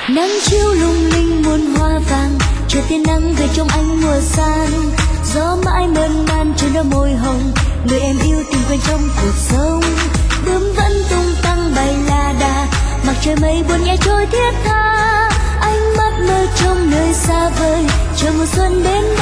Nắng chiếu lung linh muôn hoa vàng, chờ tia nắng về trong ánh mùa sang. Gió mãi mơn man trên đôi môi hồng, người em yêu tìm quên trong cuộc sống. Bướm vẫn tung tăng bay la đà, mặc trời mây buồn nhẹ trôi thiết tha. Ánh mắt mơ trong nơi xa vời, chờ mùa xuân đến